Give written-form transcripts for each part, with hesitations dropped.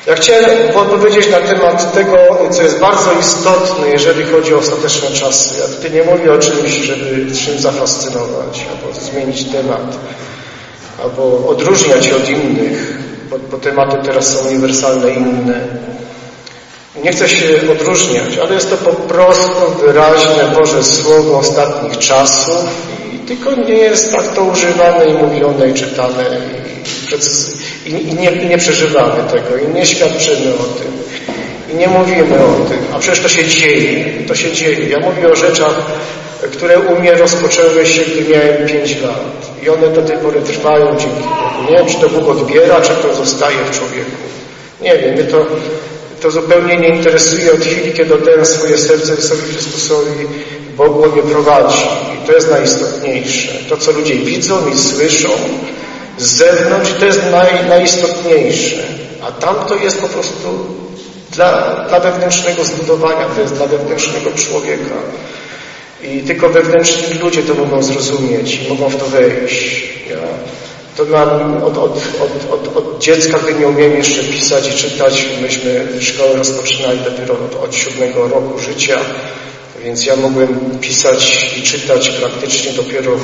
Ja chciałem powiedzieć na temat tego, co jest bardzo istotne, jeżeli chodzi o ostateczne czasy. Ja tutaj nie mówię o czymś, żeby czymś zafascynować, albo zmienić temat, albo odróżniać się od innych, bo tematy teraz są uniwersalne i inne. Nie chcę się odróżniać, ale jest to po prostu wyraźne Boże Słowo ostatnich czasów i tylko nie jest tak to używane i mówione i czytane i nie przeżywamy tego i nie świadczymy o tym i nie mówimy o tym, a przecież to się dzieje. Ja mówię o rzeczach, które u mnie rozpoczęły się, gdy miałem 5 lat i one do tej pory trwają dzięki Bogu. Nie wiem, czy to Bóg odbiera, czy to zostaje w człowieku. Nie wiem, mnie to zupełnie nie interesuje od chwili, kiedy oddałem swoje serce Jezusowi Chrystusowi, Bogu mnie prowadzi. I to jest najistotniejsze. To, co ludzie widzą i słyszą z zewnątrz, to jest najistotniejsze. A tamto jest po prostu dla wewnętrznego zbudowania, to jest dla wewnętrznego człowieka. I tylko wewnętrzni ludzie to mogą zrozumieć i mogą w to wejść. To mam od dziecka, gdy nie umiałem jeszcze pisać i czytać, myśmy szkołę rozpoczynali dopiero od 7 roku życia, więc ja mogłem pisać i czytać praktycznie dopiero,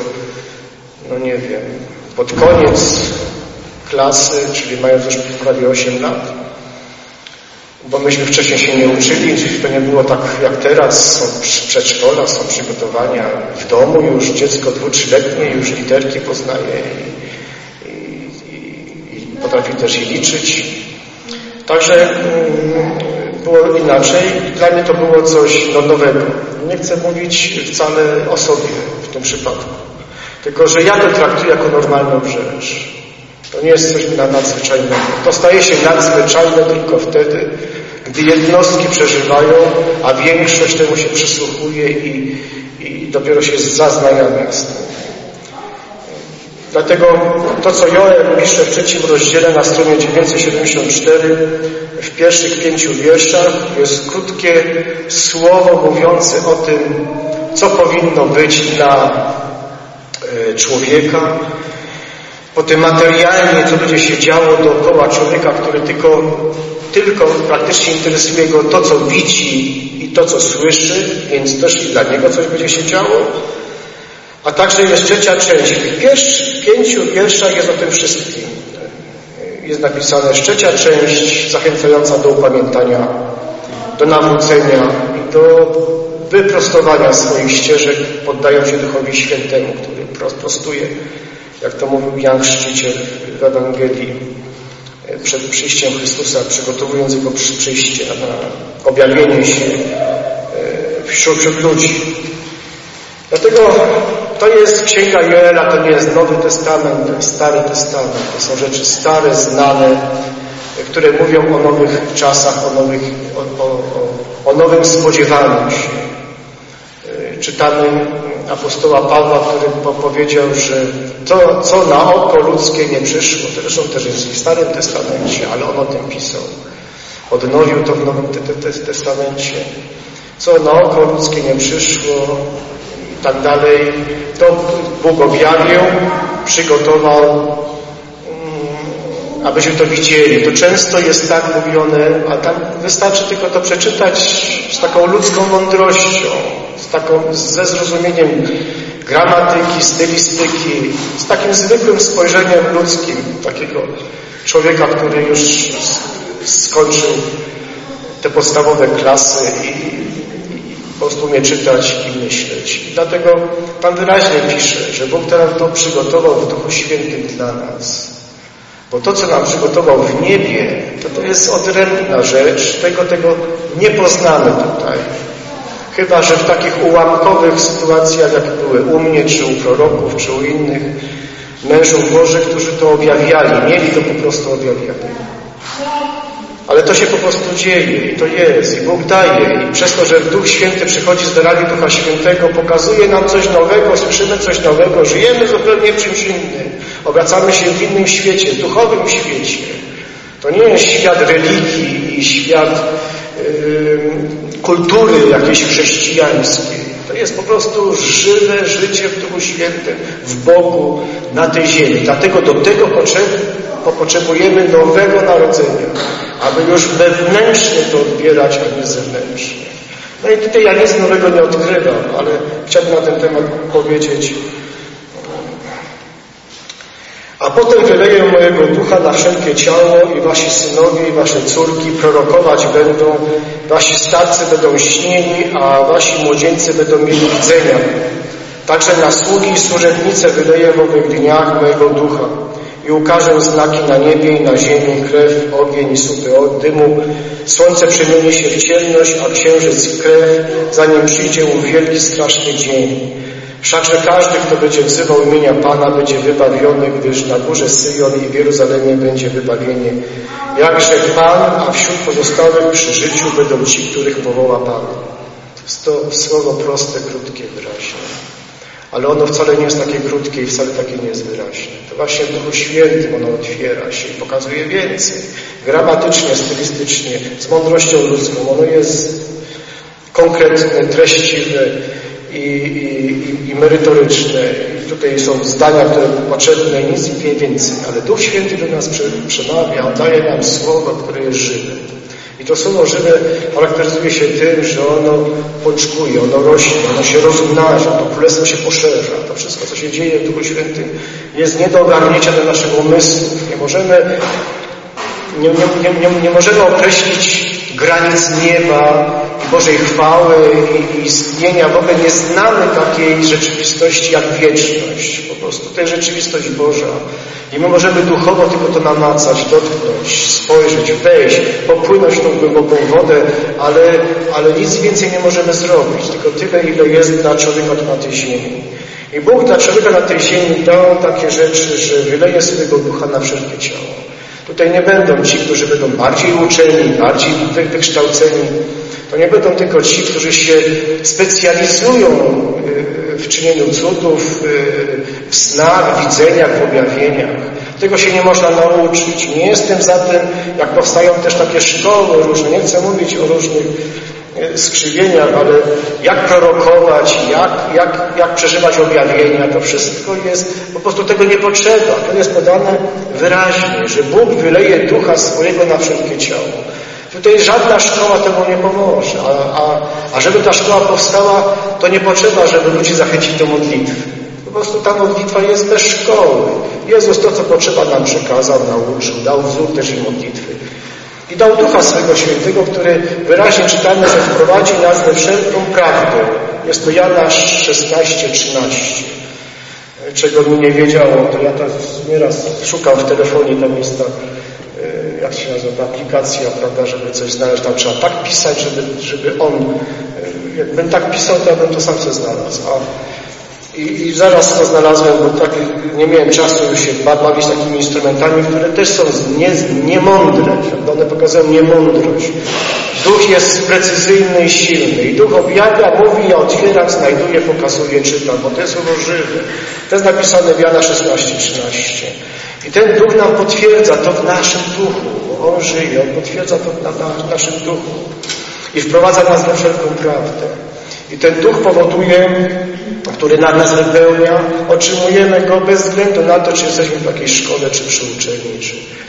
pod koniec klasy, czyli mając już prawie 8 lat. Bo myśmy wcześniej się nie uczyli, to nie było tak jak teraz, są przedszkola, są przygotowania w domu już, dziecko 2-3-letnie już literki poznaje i potrafi też je liczyć. Także było inaczej. Dla mnie to było coś nowego. Nie chcę mówić wcale o sobie w tym przypadku, tylko że ja to traktuję jako normalną rzecz. To nie jest coś nadzwyczajnego. To staje się nadzwyczajne tylko wtedy, gdy jednostki przeżywają, a większość temu się przysłuchuje i dopiero się zaznajamia z tym. Dlatego to, co Joel pisze w 3 rozdziale na stronie 974, w pierwszych 5 wierszach, jest krótkie słowo mówiące o tym, co powinno być dla człowieka. Potem materialnie, co będzie się działo dookoła człowieka, który tylko praktycznie interesuje go to, co widzi i to, co słyszy, więc też i dla niego coś będzie się działo. A także jest 3 część. W pierwszych 5 wierszach jest o tym wszystkim. Jest napisane 3 część zachęcająca do upamiętania, do nawrócenia i do wyprostowania swoich ścieżek, poddając się Duchowi Świętemu, który prostuje, jak to mówił Jan Chrzciciel w Ewangelii, przed przyjściem Chrystusa, przygotowując Jego przyjście na objawienie się wśród ludzi. Dlatego to jest Księga Joela, to nie jest Nowy Testament, to jest Stary Testament. To są rzeczy stare, znane, które mówią o nowych czasach, o nowym spodziewaniu się. Czytamy apostoła Pawła, który powiedział, że to, co na oko ludzkie nie przyszło, zresztą też jest w Starym Testamencie, ale on o tym pisał. Odnowił to w Nowym Testamencie. Co na oko ludzkie nie przyszło i tak dalej, to Bóg objawił, przygotował, abyśmy to widzieli. To często jest tak mówione, a tam wystarczy tylko to przeczytać z taką ludzką mądrością, ze zrozumieniem gramatyki, stylistyki, z takim zwykłym spojrzeniem ludzkim, takiego człowieka, który już skończył te podstawowe klasy i po prostu umie czytać i myśleć. I dlatego Pan wyraźnie pisze, że Bóg teraz to przygotował w Duchu Świętym dla nas. Bo to, co nam przygotował w niebie, to jest odrębna rzecz, tego nie poznamy tutaj. Chyba że w takich ułamkowych sytuacjach, jak były u mnie, czy u proroków, czy u innych mężów Bożych, którzy to objawiali, mieli to po prostu objawiali. Ale to się po prostu dzieje i to jest. I Bóg daje. I przez to, że Duch Święty przychodzi z darami Ducha Świętego, pokazuje nam coś nowego, słyszymy coś nowego, żyjemy zupełnie w czymś innym. Obracamy się w innym świecie, duchowym świecie. To nie jest świat religii i świat kultury jakiejś chrześcijańskiej. To jest po prostu żywe życie w Duchu Świętym, w Bogu, na tej ziemi. Dlatego do tego potrzebujemy nowego narodzenia. aby już wewnętrznie to odbierać, a nie zewnętrznie. No i tutaj ja nic nowego nie odkrywam, ale chciałbym na ten temat powiedzieć. A potem wyleję mojego ducha na wszelkie ciało i wasi synowie i wasze córki prorokować będą, wasi starcy będą śnieni, a wasi młodzieńcy będą mieli widzenia. Także na sługi i służebnice wyleję w owych dniach mojego ducha i ukażę znaki na niebie i na ziemi, krew, ogień i słupy od dymu. Słońce przemieni się w ciemność, a księżyc w krew, zanim przyjdzie ów wielki, straszny dzień. Wszakże każdy, kto będzie wzywał imienia Pana, będzie wybawiony, gdyż na górze Syjon i w Jeruzalemie będzie wybawienie. Jakże Pan, a wśród pozostałych przy życiu będą ci, których powoła Pan. Jest to słowo proste, krótkie, wyraźne. Ale ono wcale nie jest takie krótkie i wcale takie nie jest wyraźne. To właśnie w Duchu Świętym ono otwiera się i pokazuje więcej. Gramatycznie, stylistycznie, z mądrością ludzką. Ono jest konkretne, treściwe i merytoryczne. I tutaj są zdania, które potrzebne, nic więcej. Ale Duch Święty do nas przemawia, on daje nam słowo, które jest żywe. I to słowo żywe charakteryzuje się tym, że ono pączkuje, ono rośnie, ono się rozmnaża, to królestwo się poszerza. To wszystko, co się dzieje w Duchu Świętym, jest nie do ogarnięcia do naszego umysłu. Nie możemy określić granic nieba i Bożej chwały i istnienia. W ogóle nie znamy takiej rzeczywistości jak wieczność. Po prostu to jest rzeczywistość Boża. I my możemy duchowo tylko to namacać, dotknąć, spojrzeć, wejść, popłynąć w tą głęboką wodę, ale nic więcej nie możemy zrobić. Tylko tyle, ile jest dla człowieka na tej ziemi. I Bóg dla człowieka na tej ziemi dał takie rzeczy, że wyleje swojego ducha na wszelkie ciało. Tutaj nie będą ci, którzy będą bardziej uczeni, bardziej wykształceni. To nie będą tylko ci, którzy się specjalizują w czynieniu cudów, w snach, widzeniach, w objawieniach. Tego się nie można nauczyć. Nie jestem za tym, jak powstają też takie szkoły różne. Nie chcę mówić o różnych skrzywieniach, ale jak prorokować, jak przeżywać objawienia, to wszystko jest, po prostu tego nie potrzeba. To jest podane wyraźnie, że Bóg wyleje ducha swojego na wszelkie ciało. Tutaj żadna szkoła temu nie pomoże, a żeby ta szkoła powstała, to nie potrzeba, żeby ludzi zachęcić do modlitwy. Po prostu ta modlitwa jest bez szkoły. Jezus to, co potrzeba, nam przekazał, nauczył, dał wzór też i modlitwy. I dał Ducha swego Świętego, który wyraźnie czytamy, że wprowadzi nas we wszelką prawdę. Jest to Jana 16:13. Czego mi nie wiedziało, to ja tak nieraz szukam w telefonie, tam jest ta, jak się nazywa, ta aplikacja, prawda, żeby coś znaleźć, tam trzeba tak pisać, żeby on, jakbym tak pisał, to ja bym to sam sobie znalazł. I zaraz to znalazłem, bo tak nie miałem czasu się bawić takimi instrumentami, które też są niemądre. One pokazują niemądrość. Duch jest precyzyjny i silny. I Duch objawia, mówi, ja otwieram, znajduję, pokazuję, czytam, bo to jest słowo żywe. To jest napisane w Jana 16:13. I ten Duch nam potwierdza to w naszym duchu, bo On żyje, On potwierdza to w naszym duchu. I wprowadza nas we wszelką prawdę. I ten Duch powoduje, który nas wypełnia, otrzymujemy Go bez względu na to, czy jesteśmy w jakiejś szkole, czy przy uczelni,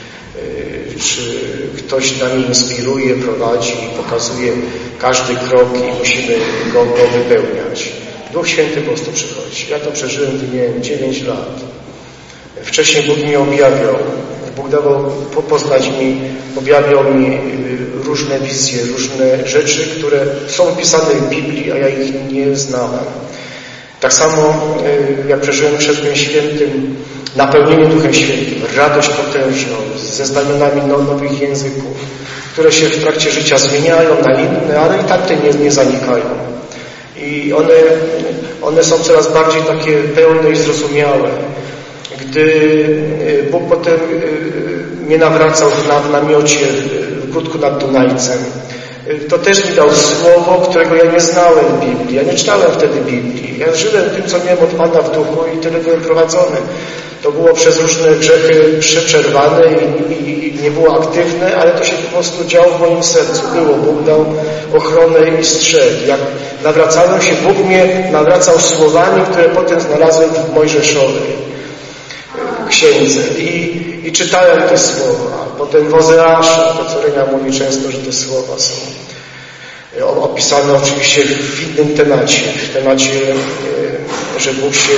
czy ktoś nami inspiruje, prowadzi, pokazuje każdy krok i musimy Go wypełniać. Duch Święty po prostu przychodzi. Ja to przeżyłem, gdy miałem 9 lat. Wcześniej Bóg mi objawiał. Bóg dawał poznać mi, objawiał mi różne wizje, różne rzeczy, które są opisane w Biblii, a ja ich nie znałem. Tak samo jak przeżyłem Chrztem Świętym, napełnienie Duchem Świętym, radość potężną, ze znamionami nowych języków, które się w trakcie życia zmieniają na inne, ale i tamte nie zanikają. I one są coraz bardziej takie pełne i zrozumiałe. Gdy Bóg potem mnie nawracał w namiocie w Gródku nad Dunajcem, to też mi dał słowo, którego ja nie znałem w Biblii. Ja nie czytałem wtedy Biblii. Ja żyłem tym, co miałem od Pana w duchu i tyle byłem prowadzony. To było przez różne grzechy przeczerwane i nie było aktywne, ale to się po prostu działo w moim sercu. Bóg dał ochronę i strzeg. Jak nawracałem się, Bóg mnie nawracał słowami, które potem znalazłem w Mojżeszowej księdze. I czytałem te słowa. potem w Ozeaszu, to co Renia mówi często, że te słowa są opisane oczywiście w innym temacie, w temacie, że Bóg się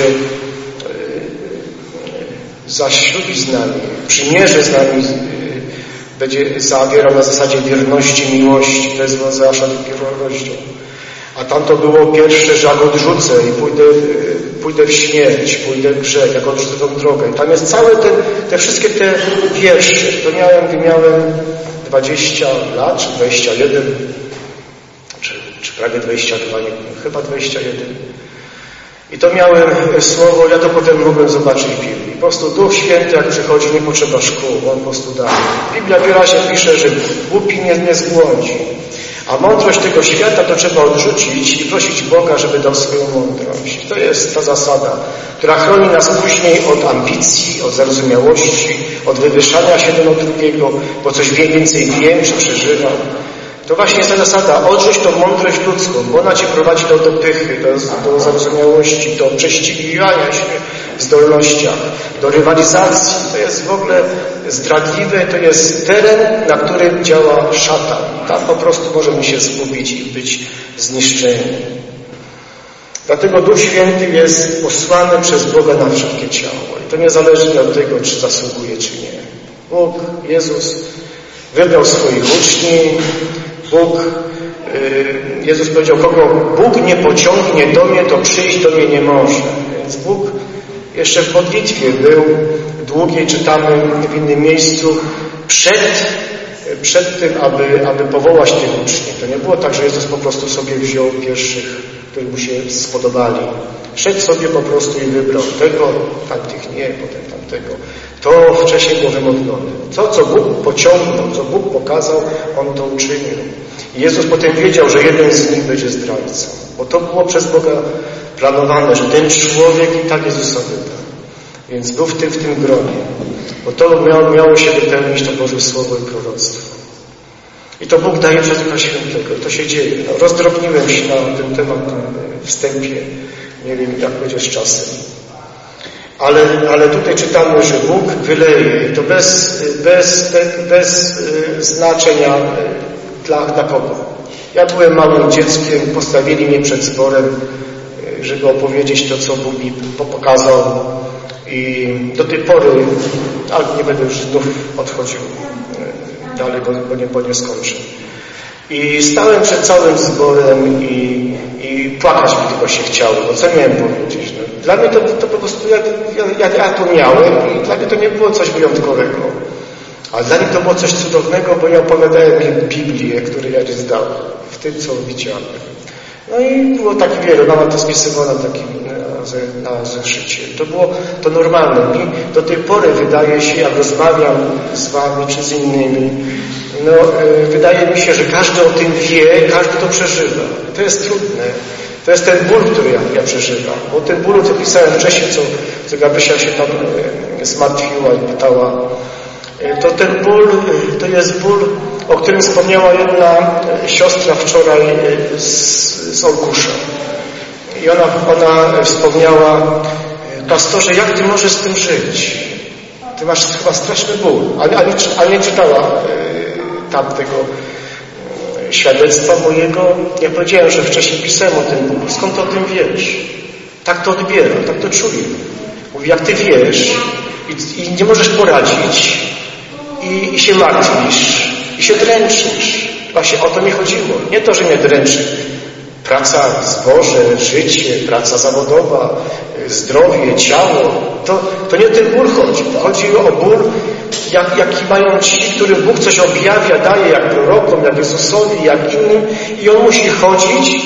zaślubi z nami, przymierze z nami będzie zawierał na zasadzie wierności, miłości. To jest w Ozeasza dopiero rozdział. A tam to było pierwsze, że jak odrzucę i pójdę w śmierć, pójdę w grzech, jak odrzucę tą drogę. I tam jest całe te wszystkie te wiersze. To gdy miałem 20 lat, czy 21, czy prawie 22, nie wiem, chyba 21. I to miałem słowo, ja to potem mogłem zobaczyć w Biblii. Po prostu Duch Święty, jak przychodzi, nie potrzeba szkół, On po prostu daje. Biblia wyraźnie pisze, że głupi nie zbłądzi. A mądrość tego świata to trzeba odrzucić i prosić Boga, żeby dał swoją mądrość. To jest ta zasada, która chroni nas później od ambicji, od zarozumiałości, od wywyższania się do drugiego, bo coś więcej wiem, czy przeżywam. To właśnie jest ta zasada, odrzuć tą mądrość ludzką, bo ona Cię prowadzi do pychy, do zarozumiałości, do prześcigiwania się w zdolnościach, do rywalizacji. To jest w ogóle zdradliwe, to jest teren, na którym działa szatan. Tam po prostu możemy się zgubić i być zniszczeni. Dlatego Duch Święty jest posłany przez Boga na wszelkie ciało. I to niezależnie od tego, czy zasługuje, czy nie. Bóg, Jezus wybrał swoich uczniów. Jezus powiedział, kogo Bóg nie pociągnie do mnie, to przyjść do mnie nie może. Więc Bóg jeszcze w modlitwie był długiej, czytamy w innym miejscu, przed tym, aby powołać tych uczniów. To nie było tak, że Jezus po prostu sobie wziął pierwszych, którzy mu się spodobali. Szedł sobie po prostu i wybrał tego, tamtych nie, potem tamtego. To wcześniej było wymodlone. To, co Bóg pociągnął, co Bóg pokazał, On to uczynił. I Jezus potem wiedział, że jeden z nich będzie zdrajcą. Bo to było przez Boga planowane, że ten człowiek i tak Jezusa wyda. Więc był w tym gronie. Bo to miało się wypełnić to Boże Słowo i proroctwo. I to Bóg daje przez Ducha Świętego. To się dzieje. No, rozdrobniłem się na ten temat w wstępie. Nie wiem, jak będzie z czasem. Ale tutaj czytamy, że Bóg wyleje. I to bez znaczenia dla kogo. Ja byłem małym dzieckiem, postawili mnie przed zborem, żeby opowiedzieć to, co Bóg mi pokazał. I do tej pory, ale nie będę już znów odchodził dalej, bo nie skończę. I stałem przed całym zborem i płakać mi tylko się chciało, bo co miałem powiedzieć? No, dla mnie to po prostu, ja to miałem i dla mnie to nie było coś wyjątkowego. Ale dla nich to było coś cudownego, bo ja opowiadałem im Biblię, którą ja zdałem, w tym, co widziałem. No i było tak wiele, mama to spisywała na zeszycie. To normalne. Mi do tej pory wydaje się, jak rozmawiam z wami czy z innymi, wydaje mi się, że każdy o tym wie, każdy to przeżywa. To jest trudne. To jest ten ból, który ja przeżywam. Bo ten ból, co pisałem wcześniej, co Gabrysia się tam zmartwiła i pytała, to ten ból, to jest ból, o którym wspomniała jedna siostra wczoraj z Olkusza. I ona wspomniała, pastorze, jak ty możesz z tym żyć? Ty masz chyba straszny ból. Ale nie czytała tamtego świadectwa mojego. Ja powiedziałem, że wcześniej pisałem o tym bólu. Skąd o tym wiesz? Tak to odbieram, tak to czuję. Mówi, jak ty wiesz i nie możesz poradzić i się martwisz i się dręczysz. Właśnie o to mi chodziło. Nie to, że mnie dręczy praca w zborze, życie, praca zawodowa, zdrowie, ciało. To nie o ten ból chodzi. Chodzi o ból, jaki mają ci, którym Bóg coś objawia, daje, jak prorokom, jak Jezusowi, jak innym. I on musi chodzić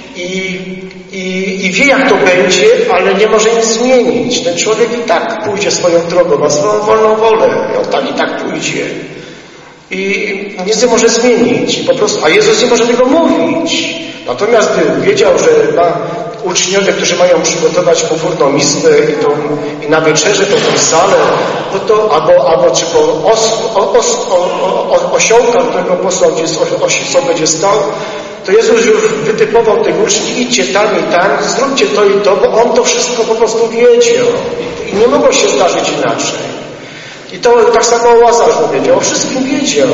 i wie, jak to będzie, ale nie może nic zmienić. Ten człowiek i tak pójdzie swoją drogą, ma swoją wolną wolę. I on i tak pójdzie. I nic nie może zmienić. Po prostu, a Jezus nie może tego mówić. Natomiast gdy wiedział, że ma uczniowie, którzy mają przygotować podwórną miskę i na wieczerzę tą salę, no to albo czy po osiołka, którego posłał, gdzie co będzie stał, to Jezus już wytypował tych uczniów, idźcie tam i tam, zróbcie to i to, bo On to wszystko po prostu wiedział. I nie mogło się zdarzyć inaczej. I to tak samo o Łazarzu wiedział, o wszystkim wiedział.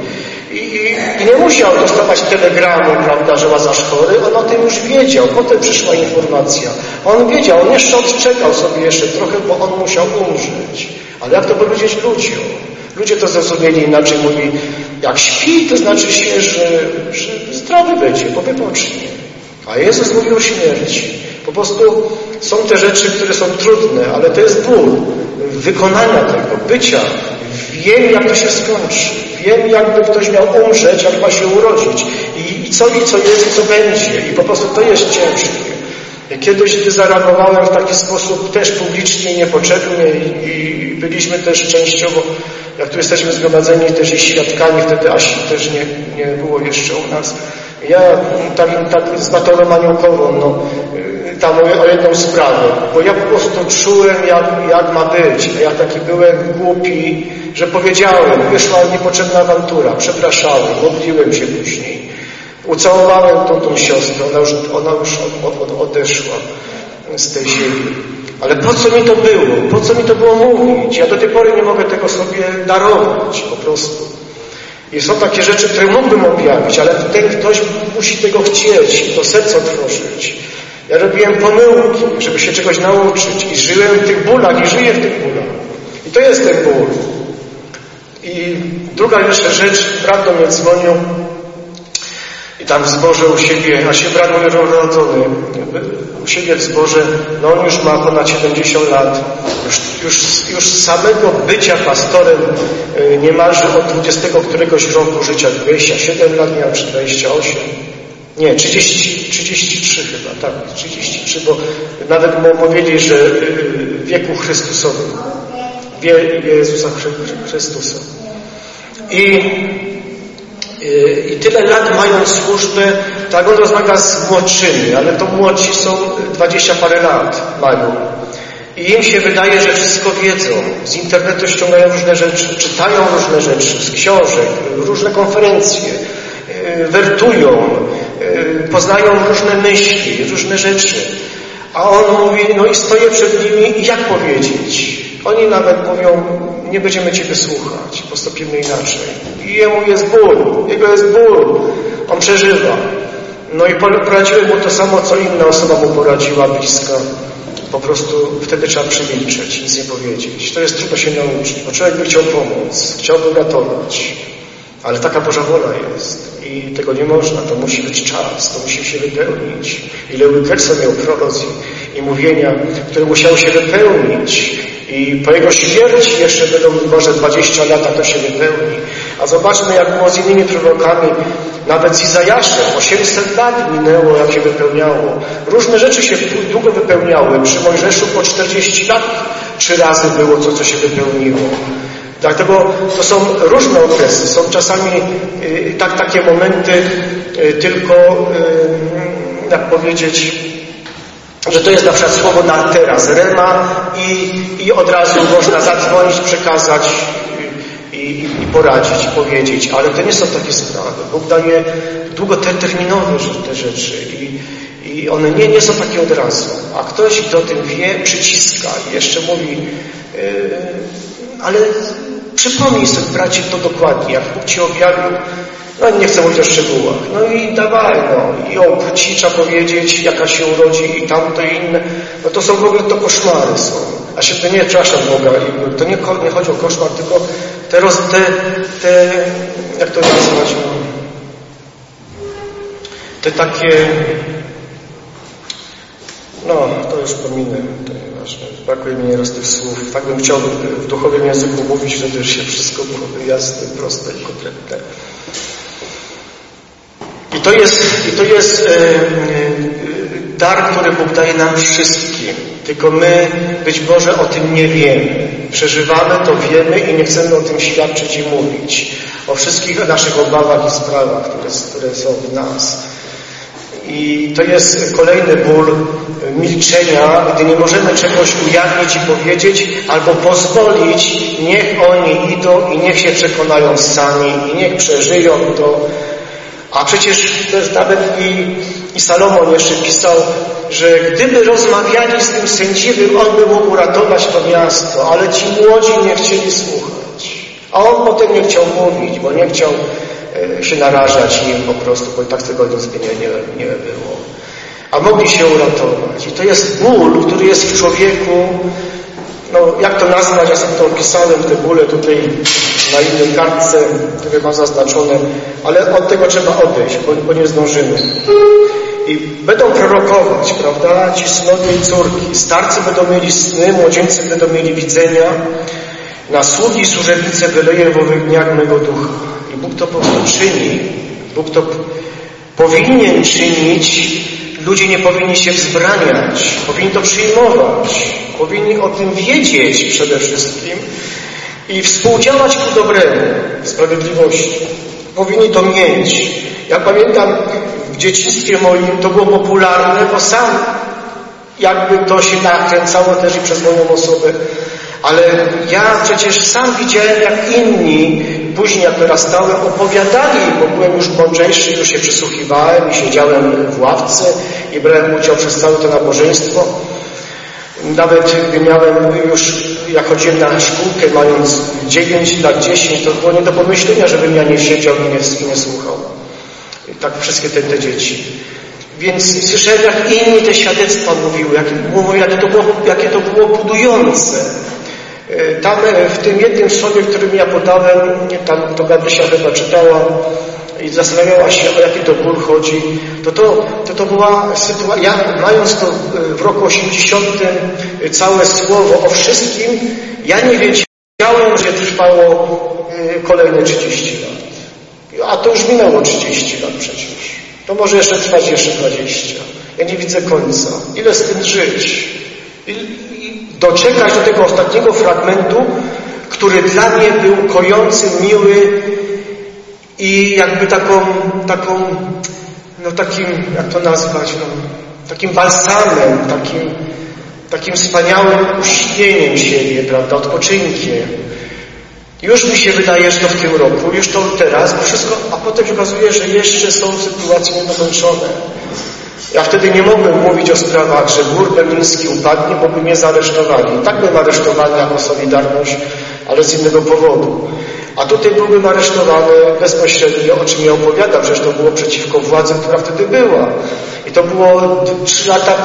I nie musiał dostawać telegramu, prawda, że Łazarz chory, on o tym już wiedział. Potem przyszła informacja. On wiedział, on jeszcze odczekał sobie jeszcze trochę, bo on musiał umrzeć. Ale jak to powiedzieć ludziom? Ludzie to zrozumieli inaczej, mówi, jak śpi, to znaczy się, że zdrowy będzie, bo wypocznie. A Jezus mówi o śmierci. Po prostu są te rzeczy, które są trudne, ale to jest ból wykonania tego, bycia. Wiem, jak to się skończy. Wiem, jakby ktoś miał umrzeć, jak ma się urodzić. I co jest, i co będzie. I po prostu to jest ciężkie. Kiedyś, gdy zareagowałem w taki sposób też publicznie, niepotrzebnie i byliśmy też częściowo, jak tu jesteśmy zgromadzeni, też i świadkami, wtedy Asi też nie było jeszcze u nas. Ja tak z Natalą Aniołkową, tam o jedną sprawę, bo ja po prostu czułem, jak ma być. A ja taki byłem głupi, że powiedziałem, wyszła niepotrzebna awantura, przepraszałem, modliłem się później. Ucałowałem tą siostrę, ona już odeszła z tej ziemi. Ale po co mi to było? Po co mi to było mówić? Ja do tej pory nie mogę tego sobie darować po prostu. I są takie rzeczy, które mógłbym objawić, ale ten ktoś musi tego chcieć i to serce otworzyć. Ja robiłem pomyłki, żeby się czegoś nauczyć i żyłem w tych bólach i żyję w tych bólach. I to jest ten ból. I druga jeszcze rzecz, brat do mnie dzwonił i tam w zborze u siebie, a się brat mój rodzony, u siebie w zborze, on już ma ponad 70 lat. Już z samego bycia pastorem niemalże od 20 któregoś roku życia, 27 lat miał, czy 28. Nie, 33 chyba, tak, 33, bo nawet mu powiedzieli, że w wieku Chrystusowym, Jezusa Chrystusa. I tyle lat mając służbę, tak on rozmawia z młodszymi, ale to młodsi są 20 parę lat mają. I im się wydaje, że wszystko wiedzą. Z internetu ściągają różne rzeczy, czytają różne rzeczy, z książek, różne konferencje, wertują, poznają różne myśli, różne rzeczy. A on mówi, i stoję przed nimi i jak powiedzieć? Oni nawet mówią, nie będziemy Ciebie słuchać, postąpimy inaczej. I jemu jest ból, jego jest ból, on przeżywa. I poradziłem mu to samo, co inna osoba mu poradziła, bliska. Po prostu wtedy trzeba przemilczeć, nic nie powiedzieć. To jest trudno się nauczyć, bo człowiek by chciał pomóc, chciałby ratować. Ale taka Boża wola jest i tego nie można, to musi być czas, to musi się wypełnić. Ile Wilkerson miał prorocji i mówienia, które musiały się wypełnić i po jego śmierci jeszcze będą może 20 lat, a to się wypełni. A zobaczmy, jak było z innymi prorokami, nawet z Izajaszem, 800 lat minęło, jak się wypełniało. Różne rzeczy się długo wypełniały. Przy Mojżeszu po 40 lat 3 razy było to, co się wypełniło. Dlatego to są różne okresy. Są czasami takie momenty tylko, jak powiedzieć, że to jest na przykład słowo na teraz, rema i od razu można zadzwonić, przekazać i poradzić, i powiedzieć. Ale to nie są takie sprawy. Bóg daje długoterminowe te rzeczy i one nie są takie od razu. A ktoś, kto o tym wie, przyciska i jeszcze mówi, ale przypomnij sobie, bracie, to dokładnie, jak Bóg Ci objawił, nie chcę mówić o szczegółach, i dawaj, i o płci trzeba powiedzieć, jaka się urodzi i tamto i inne, to są w ogóle to koszmary są. A się to nie, przepraszam Boga, to nie chodzi o koszmar, tylko te jak to nazwać, te takie, to już pominę, to nieważne, brakuje mi nieraz tych słów. Tak bym chciał w duchowym języku mówić, żeby się wszystko było jasne, proste i konkretne. I to jest dar, który Bóg daje nam wszystkim. Tylko my być może o tym nie wiemy. Przeżywamy to, wiemy i nie chcemy o tym świadczyć i mówić. O wszystkich naszych obawach i sprawach, które są w nas. I to jest kolejny ból milczenia, gdy nie możemy czegoś ujawnić i powiedzieć, albo pozwolić, niech oni idą i niech się przekonają sami i niech przeżyją to. A przecież też nawet i Salomon jeszcze pisał, że gdyby rozmawiali z tym sędziwym, on by mógł uratować to miasto, ale ci młodzi nie chcieli słuchać. A on potem nie chciał mówić, bo nie chciał się narażać im po prostu, bo i tak tego nic by nie było. A mogli się uratować. I to jest ból, który jest w człowieku, no jak to nazwać, ja sobie to opisałem, te bóle tutaj na innej kartce, które mam zaznaczone, ale od tego trzeba odejść, bo nie zdążymy. I będą prorokować, prawda, ci synowie i córki. Starcy będą mieli sny, młodzieńcy będą mieli widzenia. Na sługi i służebnice wyleje w owych dniach mego ducha. I Bóg to po prostu czyni. Bóg to powinien czynić. Ludzie nie powinni się wzbraniać. Powinni to przyjmować. Powinni o tym wiedzieć przede wszystkim i współdziałać ku dobremu, sprawiedliwości. Powinni to mieć. Ja pamiętam, w dzieciństwie moim to było popularne, bo sam jakby to się nakręcało też i przez moją osobę. Ale ja przecież sam widziałem, jak inni, później jak wyrastałem, opowiadali, bo byłem już mądrzejszy, już się przysłuchiwałem i siedziałem w ławce i brałem udział przez całe to nabożeństwo. Nawet gdy miałem już, jak chodziłem na szkółkę, mając 9 lat, 10, to było nie do pomyślenia, żebym ja nie siedział i nie słuchał. I tak wszystkie te dzieci. Więc słyszałem, jak inni te świadectwa mówiły, jakie to było budujące. Tam w tym jednym słowie, którym ja podałem, tam to Gabrysia chyba czytała i zastanawiała się, o jaki to ból chodzi, to była sytuacja, ja mając to w roku 80 całe słowo o wszystkim, ja nie wiedziałem, że trwało kolejne 30 lat. A to już minęło 30 lat przecież. To może jeszcze trwać jeszcze 20. Ja nie widzę końca. Ile z tym żyć? I doczekać do tego ostatniego fragmentu, który dla mnie był kojący, miły i jakby takim, jak to nazwać, takim balsamem, takim wspaniałym uśpieniem siebie, prawda, odpoczynkiem. Już mi się wydaje, że to w tym roku, już to teraz, bo wszystko, a potem się okazuje, że jeszcze są sytuacje niedokończone. Ja wtedy nie mogłem mówić o sprawach, że mur berliński upadnie, bo by mnie zaaresztowali. I tak bym aresztowany jako Solidarność, ale z innego powodu. A tutaj byłbym aresztowany bezpośrednio, o czym ja opowiadam, przecież to było przeciwko władzy, która wtedy była. I to było 3 lata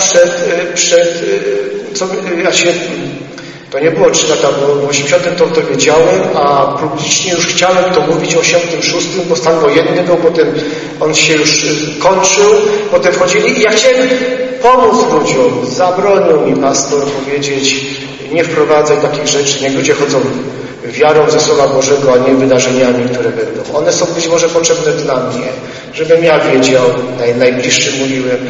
to nie było 3 lata, bo w 80 to wiedziałem, a publicznie już chciałem to mówić o 86, bo stan wojenny był, potem on się już kończył, potem wchodzili i ja chciałem pomóc ludziom. Zabronił mi pastor powiedzieć, nie wprowadzaj takich rzeczy, niech ludzie chodzą wiarą ze Słowa Bożego, a nie wydarzeniami, które będą. One są być może potrzebne dla mnie, żebym ja wiedział, najbliższym mówiłem,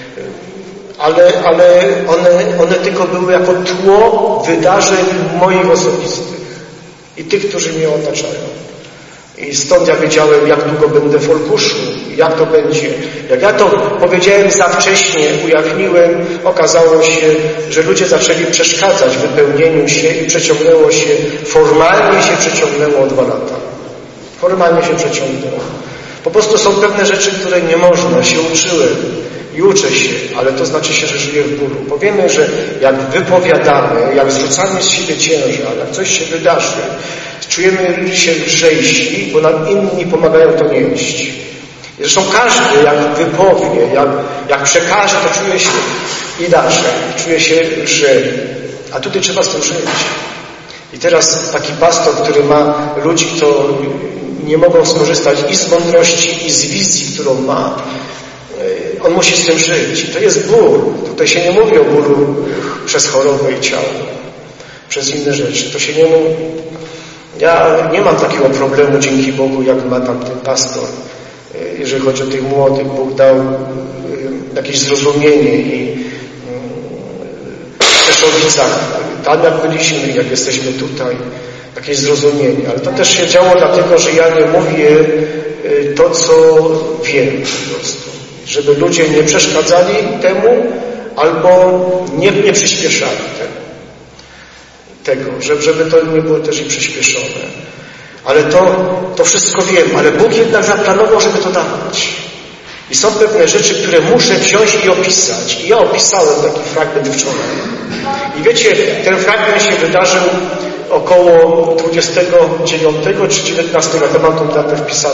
ale one tylko były jako tło wydarzeń moich osobistych i tych, którzy mnie otaczają. I stąd ja wiedziałem, jak długo będę w Olkuszu, jak to będzie. Jak ja to powiedziałem za wcześnie, ujawniłem, okazało się, że ludzie zaczęli przeszkadzać w wypełnieniu się i formalnie się przeciągnęło o 2 lata. Formalnie się przeciągnęło. Po prostu są pewne rzeczy, które nie można. Się uczyłem i uczę się, ale to znaczy się, że żyję w bólu. Powiemy, że jak wypowiadamy, jak zrzucamy z siebie ciężar, jak coś się wydarzy, czujemy się lżejsi, bo nam inni pomagają to nieść. Zresztą każdy, jak wypowie, jak przekaże, to czuje się inaczej, czuje się lżej. A tutaj trzeba z tym żyć. I teraz taki pastor, który ma ludzi, to nie mogą skorzystać i z mądrości, i z wizji, którą ma. On musi z tym żyć. To jest ból. Tutaj się nie mówi o bólu przez chorobę i ciało, przez inne rzeczy. To się nie mówi. Ja nie mam takiego problemu, dzięki Bogu, jak ma tam ten pastor. Jeżeli chodzi o tych młodych, Bóg dał jakieś zrozumienie i w Rzeszowicach, tam jak byliśmy, jak jesteśmy tutaj, jakieś zrozumienie. Ale to też się działo dlatego, że ja nie mówię to, co wiem po prostu. Żeby ludzie nie przeszkadzali temu, albo nie przyspieszali tego, żeby to nie było też i przyspieszone. Ale to wszystko wiem, ale Bóg jednak zaplanował, żeby to dawać. I są pewne rzeczy, które muszę wziąć i opisać. I ja opisałem taki fragment wczoraj. I wiecie, ten fragment się wydarzył około 29 czy 19, ja mam tą datę wpisaną.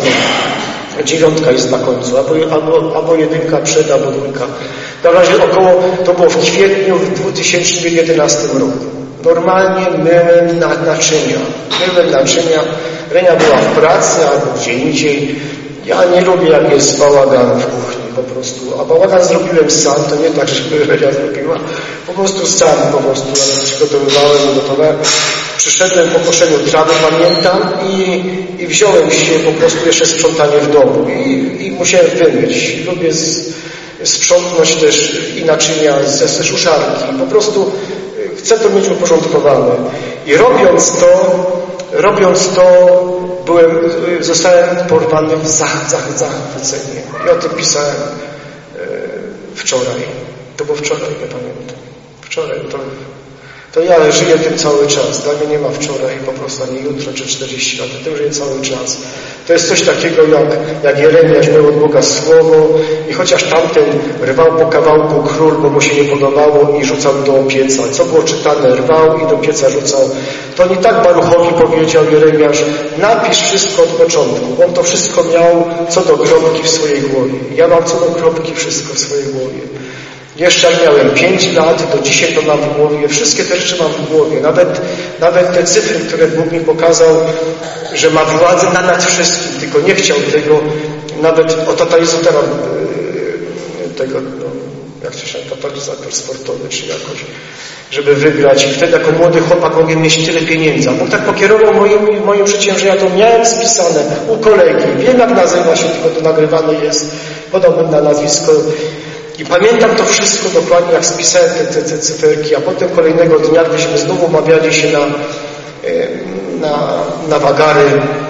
9 jest na końcu, albo 1 przed, albo 2. Na razie to było w kwietniu w 2011 roku. Normalnie myłem naczynia. Renia była w pracy albo gdzie indziej. Ja nie lubię, jak jest bałagan w kuchni po prostu. A bałagan zrobiłem sam, to nie tak, żeby Renia zrobiła. Po prostu sam, ja przygotowywałem. Przyszedłem po koszeniu trawy, pamiętam, i wziąłem się po prostu jeszcze sprzątanie w domu. I musiałem wymyć. Lubię sprzątnąć też i naczynia ze suszarki. Po prostu chcę to mieć uporządkowane. I robiąc to, zostałem porwany w zachwycenie. I o tym pisałem wczoraj. To było wczoraj, nie pamiętam. Wczoraj, to ja żyję tym cały czas. Dla mnie nie ma wczoraj, po prostu ani jutro, czy 40 lat. Tym żyję cały czas. To jest coś takiego, jak Jeremiasz miał od Boga słowo i chociaż tamten rwał po kawałku król, bo mu się nie podobało i rzucał do pieca. Co było czytane? Rwał i do pieca rzucał. To nie tak Baruchowi powiedział Jeremiasz: napisz wszystko od początku. On to wszystko miał co do kropki w swojej głowie. Ja mam co do kropki wszystko w swojej głowie. Jeszcze jak miałem 5 lat, do dzisiaj to mam w głowie. Wszystkie te rzeczy mam w głowie. Nawet te cyfry, które Bóg mi pokazał, że ma władzę nad wszystkim, tylko nie chciał tego, nawet o totalizatora tego, jak to się totalizator sportowy, czy jakoś, żeby wygrać. I wtedy jako młody chłopak mogłem mieć tyle pieniędzy. A Bóg tak pokierował moim życiem, że ja to miałem spisane u kolegi. Wiem, jak nazywa się, tylko to nagrywane jest. Podałbym na nazwisko. I pamiętam to wszystko dokładnie, jak spisałem te cyferki, a potem kolejnego dnia, gdyśmy znowu umawiali się na wagary,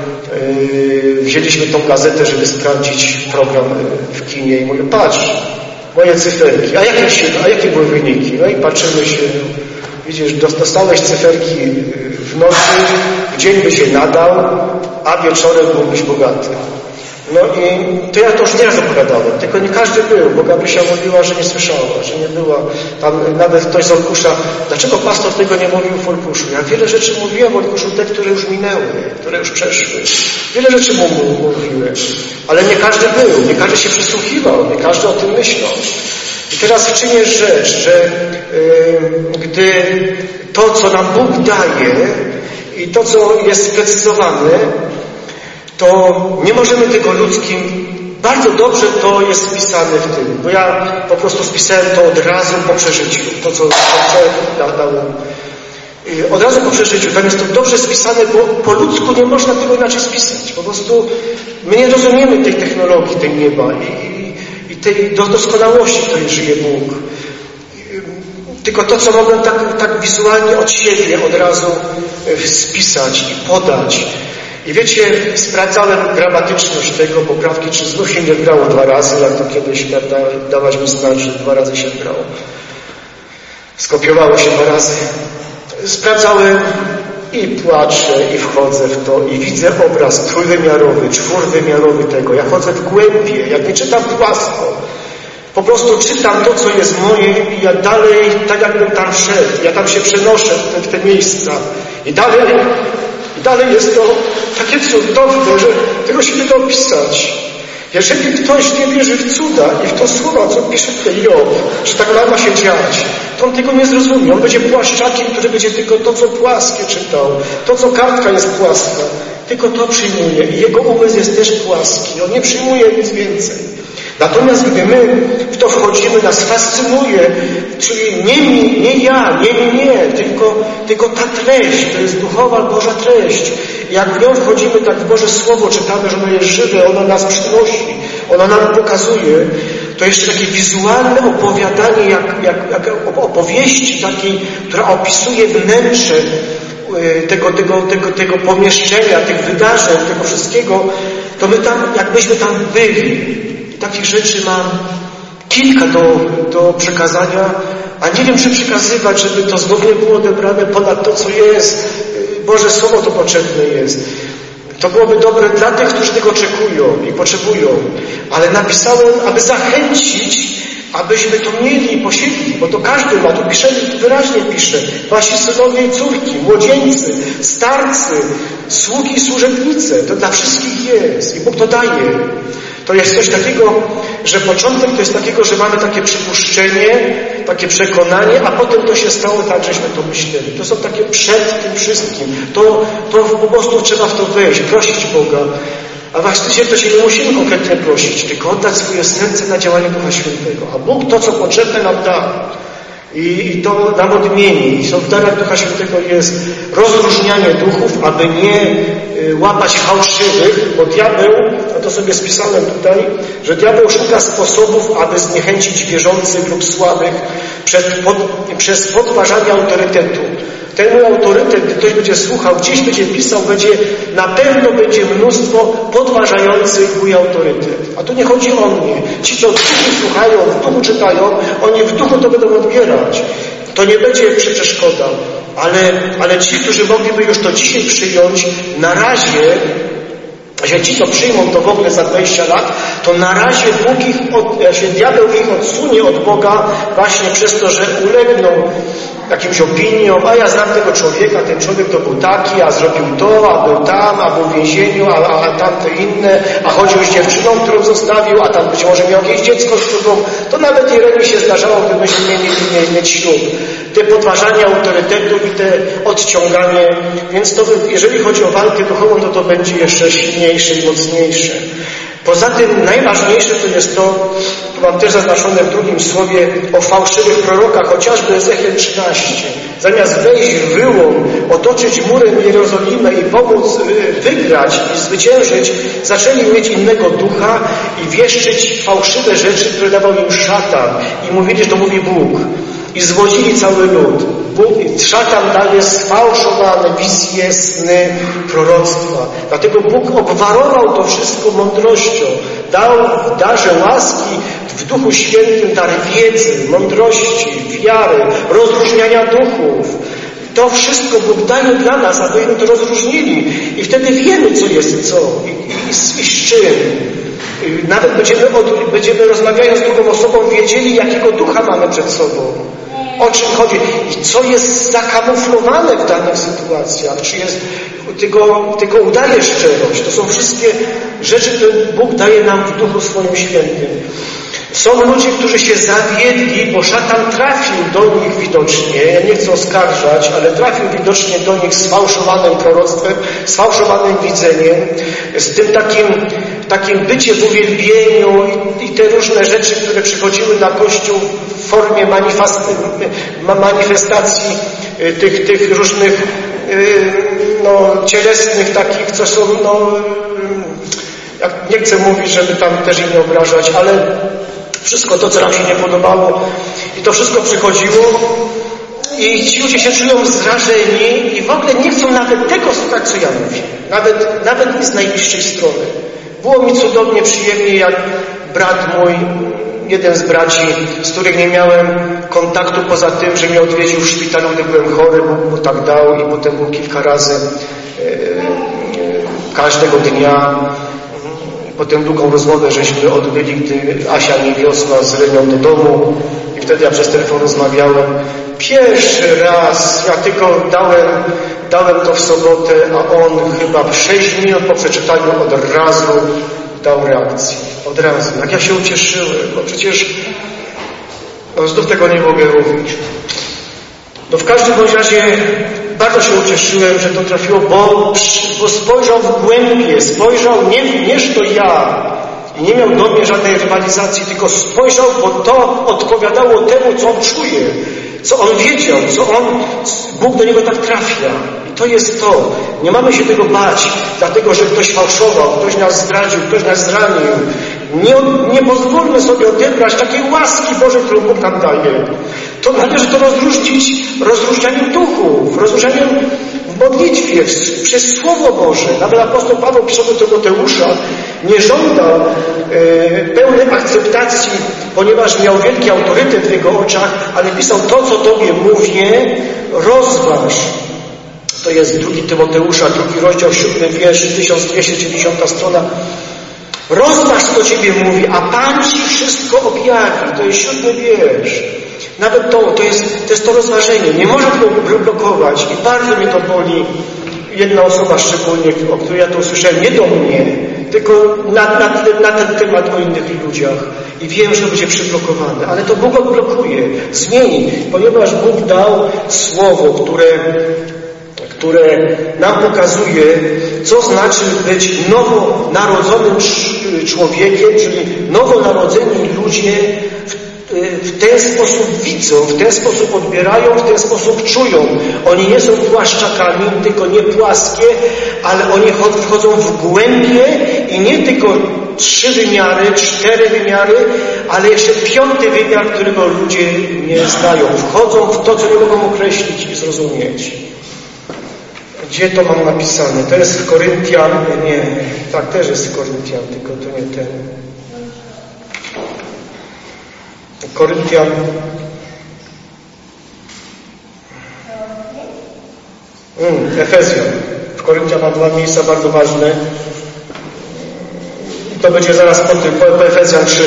wzięliśmy tą gazetę, żeby sprawdzić program w kinie i mówię: patrz, moje cyferki, a jakie były wyniki? No i patrzymy się, widzisz, dostałeś cyferki w nocy, w dzień by się nadał, a wieczorem byłbyś bogaty. No i to ja to już nieraz opowiadałem, tylko nie każdy był, bo Gabrysia mówiła, że nie słyszała, że nie była. Tam nawet ktoś z Olkusza: dlaczego pastor tego nie mówił w Olkuszu? Ja wiele rzeczy mówiłem w Olkuszu, te, które już minęły, które już przeszły. Wiele rzeczy mówiłem, ale nie każdy był, nie każdy się przysłuchiwał, nie każdy o tym myślał. I teraz czynię rzecz, że gdy to, co nam Bóg daje i to, co jest sprecyzowane, to nie możemy tego ludzkim, bardzo dobrze to jest spisane w tym, bo ja po prostu spisałem to od razu po przeżyciu, to co dałem. Od razu po przeżyciu, tam jest to dobrze spisane, bo po ludzku nie można tego inaczej spisać. Po prostu my nie rozumiemy tej technologii, tej nieba i tej doskonałości, w której żyje Bóg. Tylko to, co mogłem tak wizualnie od siebie od razu spisać i podać. I wiecie, sprawdzałem gramatyczność tego, poprawki, czy znów się nie grało 2 razy, jak to kiedyś dawać mi znać, że 2 razy się grało. Skopiowało się 2 razy. Sprawdzałem i płaczę, i wchodzę w to, i widzę obraz trójwymiarowy, 4-wymiarowy tego. Ja chodzę w głębie, jak nie czytam płasko. Po prostu czytam to, co jest moje, i ja dalej, tak jakbym tam wszedł. Ja tam się przenoszę w te miejsca. I dalej jest to takie cudowne, że tego się nie da opisać. Jeżeli ktoś nie wierzy w cuda i w to słowa, co pisze tutaj Job, że tak ma się dziać, to on tego nie zrozumie. On będzie płaszczakiem, który będzie tylko to, co płaskie czytał. To, co kartka jest płaska. Tylko to przyjmuje. I jego umysł jest też płaski. On nie przyjmuje nic więcej. Natomiast gdy my w to wchodzimy, nas fascynuje, czyli nie ja, tylko ta treść, to jest duchowa Boża treść. Jak w nią wchodzimy, tak w Boże Słowo czytamy, że ono jest żywe, ono nas przynosi, ono nam pokazuje, to jeszcze takie wizualne opowiadanie, jak opowieści takiej, która opisuje wnętrze tego pomieszczenia, tych wydarzeń, tego wszystkiego, to my tam, jakbyśmy tam byli. Takich rzeczy mam kilka do przekazania, a nie wiem, czy przekazywać, żeby to znowu nie było odebrane ponad to, co jest. Boże Słowo to potrzebne jest. To byłoby dobre dla tych, którzy tego oczekują i potrzebują. Ale napisałem, aby zachęcić, abyśmy to mieli i posiedli, bo to każdy ma, tu wyraźnie pisze, wasi synowie i córki, młodzieńcy, starcy, sługi i służebnice, to dla wszystkich jest i Bóg to daje. To jest coś takiego, że początek to jest takiego, że mamy takie przypuszczenie, takie przekonanie, a potem to się stało tak, żeśmy to myśleli. To są takie przed tym wszystkim. To po prostu trzeba w to wejść, prosić Boga. A właściwie to się nie musimy konkretnie prosić, tylko oddać swoje serce na działanie Ducha Świętego. A Bóg to, co potrzebne, nam da. I to nam odmieni. I w darach Ducha Świętego jest rozróżnianie duchów, aby nie łapać fałszywych, bo diabeł, a to sobie spisałem tutaj, że diabeł szuka sposobów, aby zniechęcić wierzących lub słabych przez podważanie autorytetu. Ten mój autorytet, gdy ktoś będzie słuchał, gdzieś będzie pisał, na pewno będzie mnóstwo podważających mój autorytet. A tu nie chodzi o mnie. Ci, co w duchu słuchają, w duchu czytają, oni w duchu to będą odbierać. To nie będzie przeszkoda. Ale ci, którzy mogliby już to dzisiaj przyjąć, na razie, jeśli ci to przyjmą to w ogóle za 20 lat, to na razie diabeł ich odsunie od Boga właśnie przez to, że ulegną jakimś opiniom, a ja znam tego człowieka, ten człowiek to był taki, a zrobił to, a był tam, a był w więzieniu, a tamte inne, a chodził z dziewczyną, którą zostawił, a tam być może miał jakieś dziecko z którą, to nawet Jeremi się zdarzało, gdy myśmy mieć ślub. Te podważanie autorytetu i te odciąganie, więc to, jeżeli chodzi o walkę duchową, to będzie jeszcze silniejsze i mocniejsze. Poza tym najważniejsze to jest to mam też zaznaczone w drugim słowie o fałszywych prorokach, chociażby Ezechiel 13. Zamiast wejść w wyłom, otoczyć murem Jerozolimę i pomóc wygrać i zwyciężyć, zaczęli mieć innego ducha i wieszczyć fałszywe rzeczy, które dawał im szatan. I mówili, że to mówi Bóg. I zwodzili cały lud. Szatan daje sfałszowane wizje, sny, proroctwa. Dlatego Bóg obwarował to wszystko mądrością. Dał w darze łaski, w Duchu Świętym dar wiedzy, mądrości, wiary, rozróżniania duchów. To wszystko Bóg daje dla nas, abyśmy to rozróżnili. I wtedy wiemy, co jest co i z czym. Nawet będziemy rozmawiając z drugą osobą wiedzieli, jakiego ducha mamy przed sobą. O czym chodzi i co jest zakamuflowane w danych sytuacjach, czy jest tylko udaje szczerość. To są wszystkie rzeczy, które Bóg daje nam w Duchu swoim Świętym. Są ludzie, którzy się zawiedli, bo szatan trafił do nich widocznie, ja nie chcę oskarżać, ale trafił widocznie do nich z fałszowanym proroctwem, z fałszowanym widzeniem, z tym takim byciem w uwielbieniu i te różne rzeczy, które przychodziły na Kościół w formie manifestacji tych różnych cielesnych takich, co są nie chcę mówić, żeby tam też ich nie obrażać, ale wszystko to, co nam się nie podobało i to wszystko przychodziło i ci ludzie się czują zrażeni i w ogóle nie chcą nawet tego słuchać, co ja mówię. Nawet z najbliższej strony. Było mi cudownie, przyjemnie, jak brat mój, jeden z braci, z których nie miałem kontaktu poza tym, że mnie odwiedził w szpitalu, gdy byłem chory, Bóg mu tak dał i potem był kilka razy każdego dnia. Potem długą rozmowę żeśmy odbyli, gdy Asia nie wiosła z Renią do domu i wtedy ja przez telefon rozmawiałem. Pierwszy raz, ja tylko dałem to w sobotę, a on chyba w 6 minut po przeczytaniu od razu dał reakcję. Od razu. Jak ja się ucieszyłem, bo przecież znów tego nie mogę mówić. W każdym razie bardzo się ucieszyłem, że to trafiło, bo spojrzał w głębie, spojrzał nie że to ja i nie miał do mnie żadnej rywalizacji, tylko spojrzał, bo to odpowiadało temu, co on czuje, co on wiedział, Bóg do niego tak trafia. I to jest to. Nie mamy się tego bać, dlatego, że ktoś fałszował, ktoś nas zdradził, ktoś nas zranił. Nie pozwólmy sobie odebrać takiej łaski Bożej, którą Bóg nam daje. To należy to rozróżnić rozróżnianiem duchów, rozróżnianiem w modlitwie, przez Słowo Boże. Nawet apostoł Paweł pisał do Tymoteusza, nie żądał pełnej akceptacji, ponieważ miał wielki autorytet w jego oczach, ale pisał to, co Tobie mówię, rozważ. To jest 2 Tymoteusza, 2 rozdział, 7 wiersz, 1290 strona. Rozważ, co Ciebie mówi, a Pan Ci wszystko objawi. To jest 7 wiersz. Nawet to jest to rozważenie. Nie można tego blokować i bardzo mnie to boli. Jedna osoba szczególnie, o której ja to usłyszałem, nie do mnie, tylko na ten temat o innych ludziach. I wiem, że to będzie przyblokowane, ale to Bóg odblokuje, zmieni, ponieważ Bóg dał słowo, które nam pokazuje, co znaczy być nowonarodzonym człowiekiem, czyli nowonarodzeni ludzie w ten sposób widzą, w ten sposób odbierają, w ten sposób czują. Oni nie są płaszczakami, tylko nie płaskie, ale oni wchodzą w głębie i nie tylko 3 wymiary, 4 wymiary, ale jeszcze 5. wymiar, którego ludzie nie znają. Wchodzą w to, co nie mogą określić i zrozumieć. Gdzie to mam napisane? To jest w Koryntian, nie, tak, też jest w Koryntian, tylko to nie ten. Koryntian. Efezjan. W Koryntian ma 2 miejsca bardzo ważne. To będzie zaraz po tym, po Efezjan 3.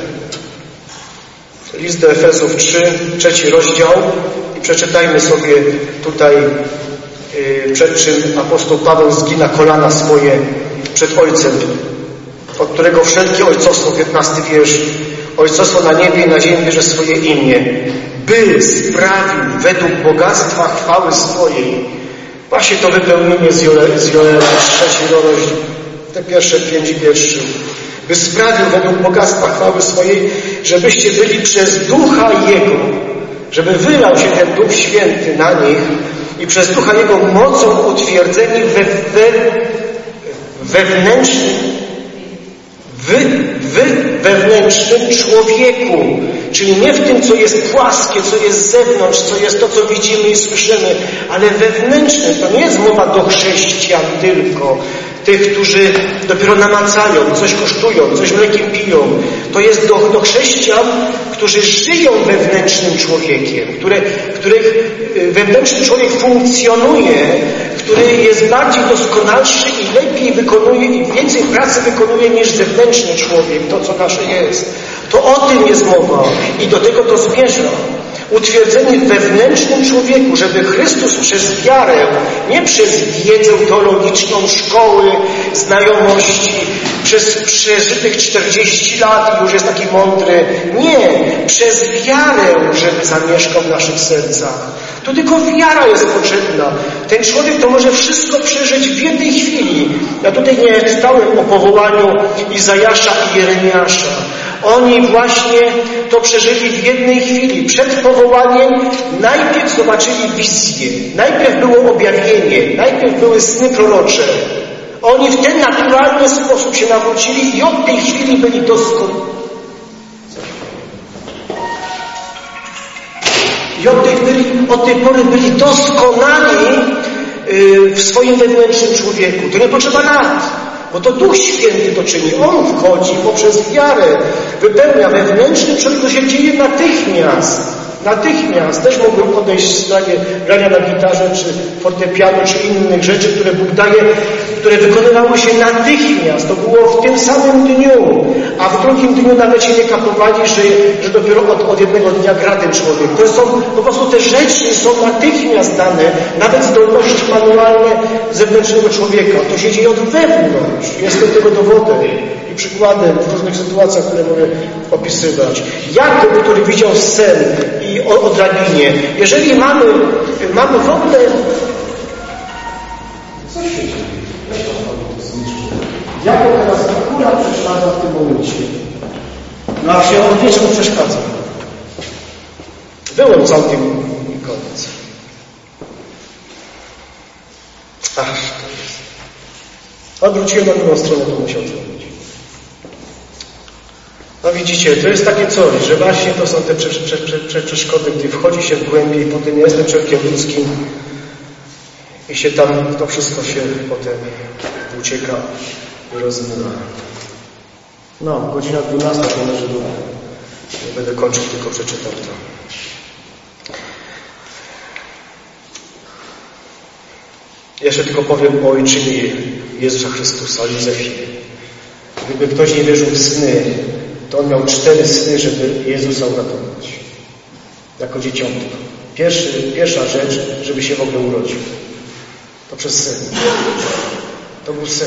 List do Efezów 3 rozdział. I przeczytajmy sobie tutaj, przed czym apostoł Paweł zgina kolana swoje przed Ojcem, od którego wszelkie ojcostwo, 15 wiersz, ojcostwo na niebie i na ziemi bierze swoje imię, by sprawił według bogactwa chwały swojej. Właśnie to wypełnienie z Joela, 3 rozdział, te pierwsze 5 wierszy. By sprawił według bogactwa chwały swojej, żebyście byli przez Ducha Jego, żeby wylał się ten Duch Święty na nich i przez Ducha Jego mocą utwierdzeni wewnętrznym człowieku, czyli nie w tym, co jest płaskie, co jest z zewnątrz, co jest to, co widzimy i słyszymy, ale wewnętrznym. To nie jest mowa do chrześcijan tylko, tych, którzy dopiero namaczają, coś kosztują, coś mlekiem piją. To jest do chrześcijan, którzy żyją wewnętrznym człowiekiem, których wewnętrzny człowiek funkcjonuje, który jest bardziej doskonalszy i lepiej wykonuje i więcej pracy wykonuje niż zewnętrzny człowiek, to co nasze jest. To o tym jest mowa i do tego to zmierza. Utwierdzeni w wewnętrznym człowieku, żeby Chrystus przez wiarę, nie przez wiedzę teologiczną, szkoły, znajomości, przez przeżytych 40 lat i już jest taki mądry. Nie, przez wiarę, żeby zamieszkał w naszych sercach. Tu tylko wiara jest potrzebna. Ten człowiek to może wszystko przeżyć w jednej chwili. Ja tutaj nie czytałem o powołaniu Izajasza i Jeremiasza. Oni właśnie to przeżyli w jednej chwili. Przed powołaniem najpierw zobaczyli wizję, najpierw było objawienie, najpierw były sny prorocze. Oni w ten naturalny sposób się nawrócili i od tej chwili byli doskonali. I od tej pory byli doskonali w swoim wewnętrznym człowieku. To nie potrzeba lat. Bo to Duch Święty to czyni. On wchodzi poprzez wiarę, wypełnia wewnętrzny człowiek, to się dzieje natychmiast. Natychmiast. Też mogłem podejść w stanie grania na gitarze, czy fortepianu, czy innych rzeczy, które Bóg daje, które wykonywały się natychmiast. To było w tym samym dniu. A w drugim dniu nawet się nie kapowali, że dopiero od jednego dnia gra ten człowiek. To są po prostu te rzeczy są natychmiast dane, nawet zdolności manualne zewnętrznego człowieka. To się dzieje od wewnątrz. Jestem tego dowodem i przykładem w różnych sytuacjach, które mogę opisywać. Jakub, który widział sen i o drabinie. Jeżeli mamy w ogóle... Co się dzieje? Jakub teraz akurat przeszkadza w tym momencie. No a się on wieczór przeszkadza. Byłem całkiem i koniec. Ach, to jest. Odwróciłem na drugą stronę, to musiał zrobić. No widzicie, to jest takie coś, że właśnie to są te przeszkody, gdy wchodzi się w głębiej i potem ja jestem człowiekiem ludzkim i się tam, to wszystko się potem ucieka i rozmywa. No, godzina 12 to leży dół. Nie będę kończył, tylko przeczytam to. Jeszcze tylko powiem o ojczynie Jezusa Chrystusa, o Józefie. Gdyby ktoś nie wierzył w sny, to on miał 4 sny, żeby Jezusa uratować. Jako dzieciątko. Pierwsza rzecz, żeby się w ogóle urodził. To przez sen. To był sen.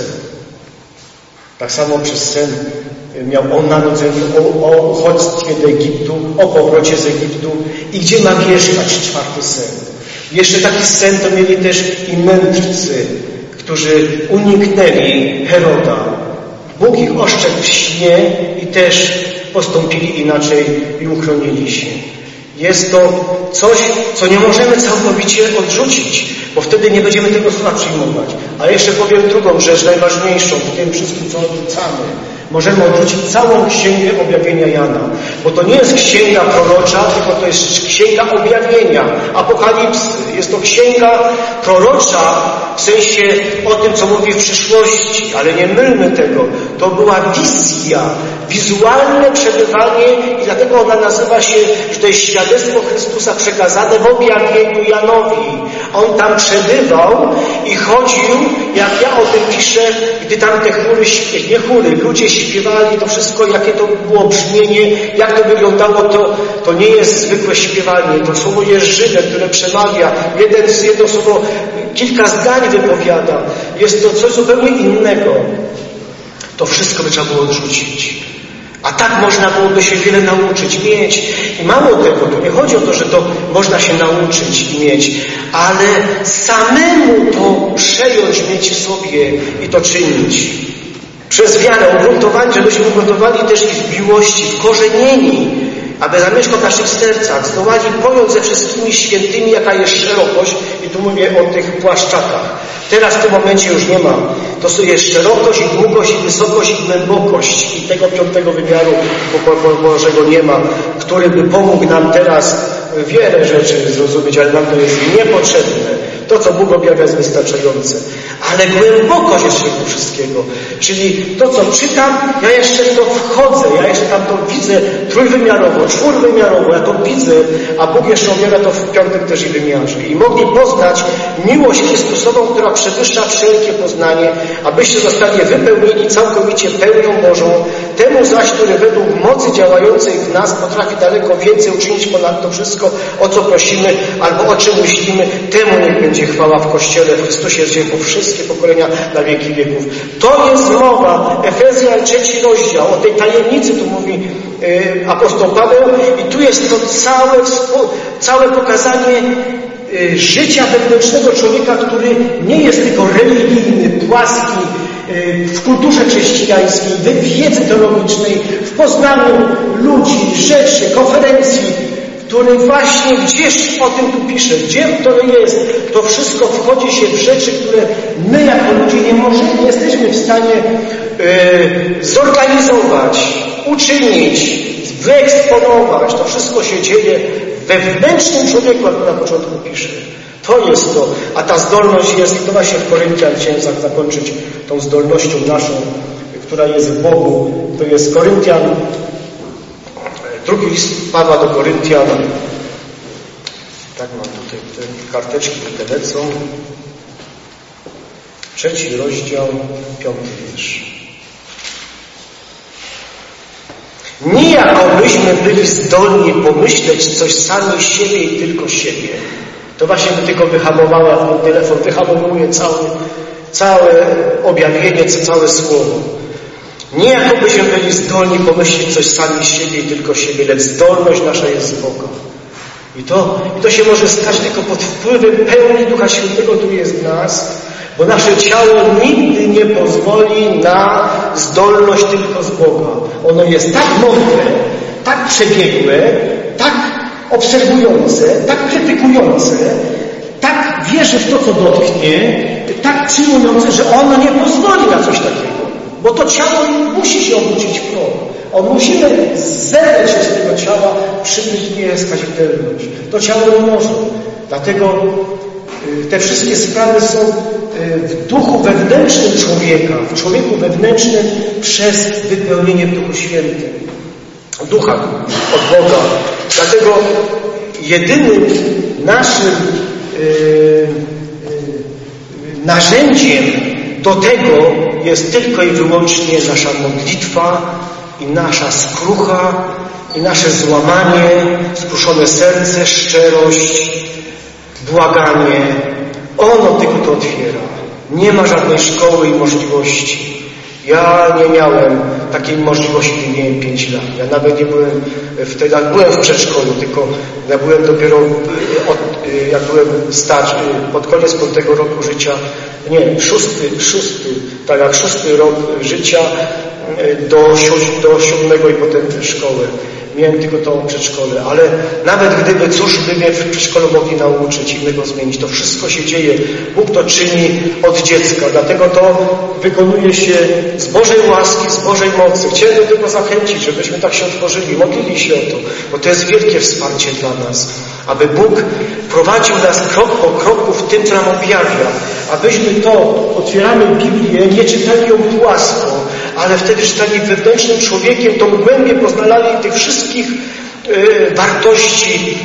Tak samo przez sen miał o narodzeniu, o uchodźstwie do Egiptu, o powrocie z Egiptu i gdzie ma mieszkać, 4. sen. Jeszcze taki sen to mieli też i mędrcy, którzy uniknęli Heroda. Bóg ich ostrzegł w śnie i też postąpili inaczej i uchronili się. Jest to coś, co nie możemy całkowicie odrzucić, bo wtedy nie będziemy tego słowa przyjmować. Ale jeszcze powiem drugą rzecz, najważniejszą w tym wszystkim, co odrzucamy. Możemy odrzucić całą Księgę Objawienia Jana, bo to nie jest księga prorocza, tylko to jest księga objawienia, apokalipsy. Jest to księga prorocza w sensie o tym, co mówi w przyszłości, ale nie mylmy tego. To była wizja, wizualne przebywanie i dlatego ona nazywa się, że to jest świadectwo Chrystusa przekazane w objawieniu Janowi. On tam przebywał i chodził, jak ja o tym piszę, gdy tam te ludzie śpiewali, to wszystko, jakie to było brzmienie, jak to wyglądało, to nie jest zwykłe śpiewanie. To słowo jest żywe, które przemawia. Jedno słowo kilka zdań wypowiada. Jest to coś zupełnie innego. To wszystko by trzeba było odrzucić. A tak można byłoby się wiele nauczyć, mieć. I mało tego, to nie chodzi o to, że to można się nauczyć i mieć, ale samemu to przejąć, mieć w sobie i to czynić. Przez wiarę ugruntowani, żebyśmy ugruntowali też i w miłości, wkorzenieni, aby zamieszkał w naszych sercach, zdołali pojąć ze wszystkimi świętymi, jaka jest szerokość, i tu mówię o tych płaszczakach. Teraz w tym momencie już nie ma. To jest szerokość i długość i wysokość i głębokość i tego 5. wymiaru Bożego nie ma, który by pomógł nam teraz wiele rzeczy zrozumieć, ale nam to jest niepotrzebne. To, co Bóg objawia, jest wystarczające. Ale głębokość jest tego wszystkiego. Czyli to, co czytam, ja jeszcze w to wchodzę, ja jeszcze tam to widzę trójwymiarowo, czwórwymiarowo, ja to widzę, a Bóg jeszcze objawia to w 5. też i wymiarze. I mogli poznać miłość Chrystusową, która przewyższa wszelkie poznanie, abyście zostali wypełnieni całkowicie pełnią Bożą, temu zaś, który według mocy działającej w nas potrafi daleko więcej uczynić ponad to wszystko, o co prosimy, albo o czym myślimy, temu niech będzie chwała w Kościele, w Chrystusie jest po wszystkie pokolenia na wieki wieków. To jest mowa, Efezjan 3 rozdział, o tej tajemnicy tu mówi apostoł Paweł i tu jest to całe pokazanie życia wewnętrznego człowieka, który nie jest tylko religijny, płaski, w kulturze chrześcijańskiej, w wiedzy teologicznej, w poznaniu ludzi, rzeczy, konferencji, który właśnie gdzieś o tym tu pisze, gdzie to jest, to wszystko wchodzi się w rzeczy, które my jako ludzie nie jesteśmy w stanie zorganizować, uczynić, wyeksponować. To wszystko się dzieje we wewnętrznym człowieku, jak na początku pisze. To jest to, a ta zdolność jest, i to właśnie w Koryntian chciałem zakończyć tą zdolnością naszą, która jest w Bogu. To jest Koryntian, 2 list Pawła do Koryntian. Tak, mam tutaj te karteczki, które lecą. 3 rozdział, 5 wiersz. Nie jakobyśmy byli zdolni pomyśleć coś sami siebie i tylko siebie. To właśnie do tego wyhamowała ten telefon, wyhamowuje całe objawienie, całe słowo. Nie jakobyśmy byli zdolni pomyśleć coś sami siebie i tylko siebie, lecz zdolność nasza jest z Boga. I to się może stać tylko pod wpływem pełni Ducha Świętego, który jest w nas, bo nasze ciało nigdy nie pozwoli na zdolność tylko z Boga. Ono jest tak mądre, tak przebiegłe, tak obserwujące, tak krytykujące, tak wierzy w to, co dotknie, tak przyjmujące, że ono nie pozwoli na coś takiego. Bo to ciało musi się obrócić w proch. On musimy zebrać się z tego ciała, przybyć nieskać wierność. To ciało nie może. Dlatego te wszystkie sprawy są w duchu wewnętrznym człowieka, w człowieku wewnętrznym przez wypełnienie w Duchu Świętym. Ducha od Boga. Dlatego Narzędziem do tego jest tylko i wyłącznie nasza modlitwa i nasza skrucha i nasze złamanie, skruszone serce, szczerość, błaganie. Ono tylko to otwiera. Nie ma żadnej szkoły i możliwości. Ja nie miałem takiej możliwości, kiedy miałem 5 lat. Ja nawet nie byłem wtedy, jak byłem w przedszkolu, tylko ja byłem dopiero, jak byłem starszy, pod koniec 5 roku życia, nie, szósty rok życia do 7 i potem szkołę. Miałem tylko to przedszkole, ale nawet gdyby cóż by mnie w przedszkolu mogli nauczyć, innego zmienić, to wszystko się dzieje. Bóg to czyni od dziecka, dlatego to wykonuje się z Bożej łaski, z Bożej mocy. Chciałem do tego zachęcić, żebyśmy tak się otworzyli, modlili się o to, bo to jest wielkie wsparcie dla nas, aby Bóg prowadził nas krok po kroku w tym, co nam objawia, abyśmy to, otwieramy Biblię, nie czytali ją płasko, ale wtedy czytali wewnętrznym człowiekiem, tą głębię poznali tych wszystkich wartości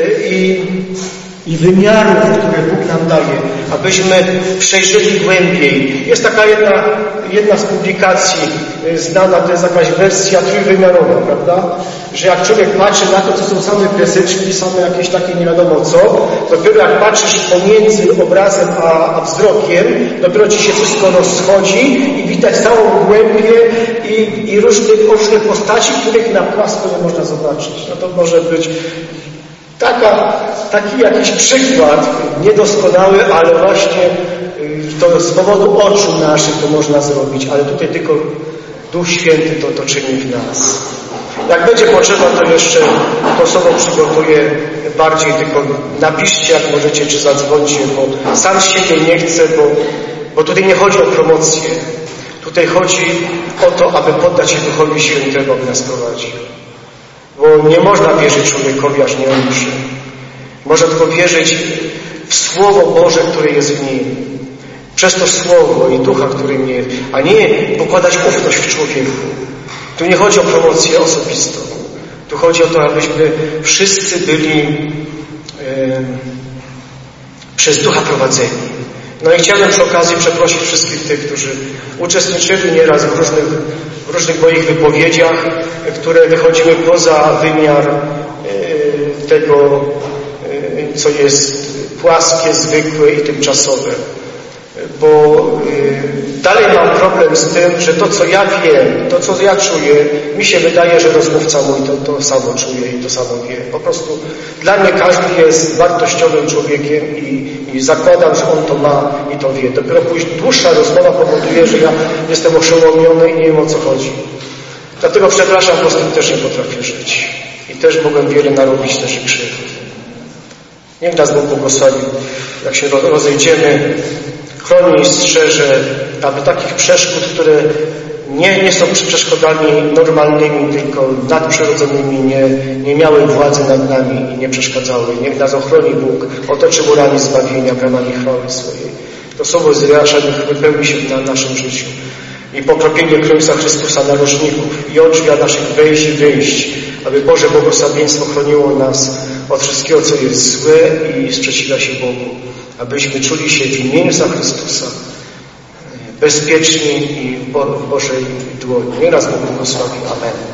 i wymiarów, które Bóg nam daje, abyśmy przejrzeli głębiej. Jest taka jedna z publikacji znana, to jest jakaś wersja trójwymiarowa, prawda? Że jak człowiek patrzy na to, co są same piaseczki, same jakieś takie nie wiadomo co, dopiero jak patrzysz pomiędzy obrazem a wzrokiem, dopiero ci się wszystko rozchodzi i widać całą głębię i różne postaci, których na płasko nie można zobaczyć. No to może być taki jakiś przykład niedoskonały, ale właśnie to z powodu oczu naszych to można zrobić, ale tutaj tylko Duch Święty to czyni w nas. Jak będzie potrzeba, to jeszcze to słowo przygotuję bardziej, tylko napiszcie, jak możecie, czy zadzwońcie, bo sam z siebie nie chcę, bo tutaj nie chodzi o promocję. Tutaj chodzi o to, aby poddać się Duchowi Świętemu, aby nas prowadził. Bo nie można wierzyć człowiekowi, aż nie umrze. Można tylko wierzyć w Słowo Boże, które jest w nim. Przez to Słowo i Ducha, który mnie, a nie pokładać ufność w człowieku. Tu nie chodzi o promocję osobistą. Tu chodzi o to, abyśmy wszyscy byli przez Ducha prowadzeni. No i chciałem przy okazji przeprosić wszystkich tych, którzy uczestniczyli nieraz w różnych moich wypowiedziach, które wychodziły poza wymiar tego, co jest płaskie, zwykłe i tymczasowe. Bo dalej mam problem z tym, że to, co ja wiem, to, co ja czuję, mi się wydaje, że rozmówca mój to samo czuje i to samo wie. Po prostu dla mnie każdy jest wartościowym człowiekiem i zakładam, że on to ma i to wie. Dopiero później dłuższa rozmowa powoduje, że ja jestem oszołomiony i nie wiem, o co chodzi. Dlatego przepraszam, bo z tym też nie potrafię żyć. I też mogłem wiele narobić też i krzywd. Niech nas Bóg błogosławi, jak się rozejdziemy, chroni i strzeże, aby takich przeszkód, które nie są przeszkodami normalnymi, tylko nadprzyrodzonymi, nie miały władzy nad nami i nie przeszkadzały. Niech nas ochroni Bóg, otoczy murami zbawienia, bramami chwały swojej. To słowo Izraelsza niech wypełni się na naszym życiu. I pokropienie królestwa Chrystusa narożników i odrzwia naszych wejść i wyjść, aby Boże błogosławieństwo chroniło nas od wszystkiego, co jest złe i sprzeciwia się Bogu. Abyśmy czuli się w imieniu Chrystusa bezpieczni i w Bożej dłoni. Nieraz Bóg błogosławi. Amen.